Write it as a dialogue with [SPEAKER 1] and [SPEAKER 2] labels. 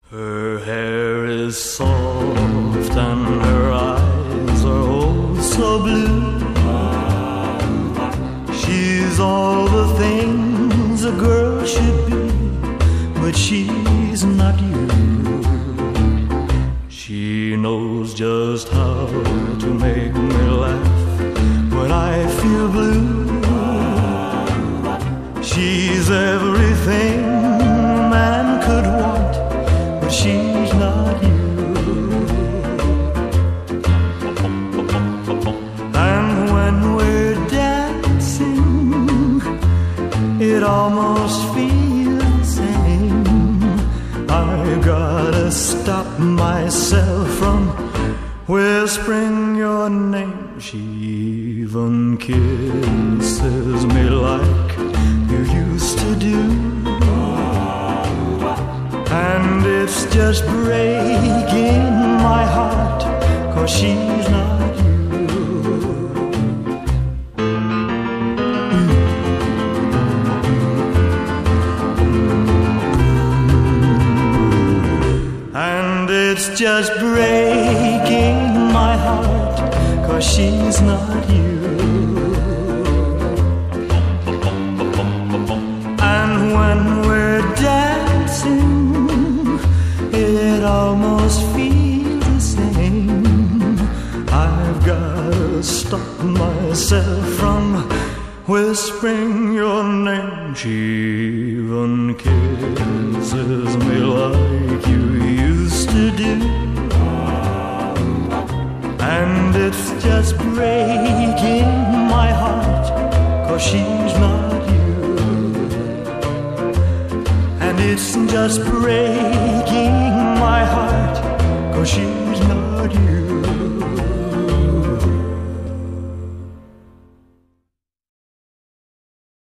[SPEAKER 1] Her hair is soft and her eyes are oh so blue. She's all the things a girl should be, but she's not you. She knows just how to make me laugh when I feel blue. She's everything a man could want, but she's not you. And when we're dancing, it almost feels the same. I gotta stop myself from whispering your name. She even kisses me like you used to do. And it's just breaking my heart, 'cause she's not you. And it's just breaking my heart, 'cause she's not you. And when we're dancing, it almost feels the same. I've gotta stop myself from whispering your name. She even kisses me like you used to do. And it's just breaking my heart, 'cause she's not you. And it's just breaking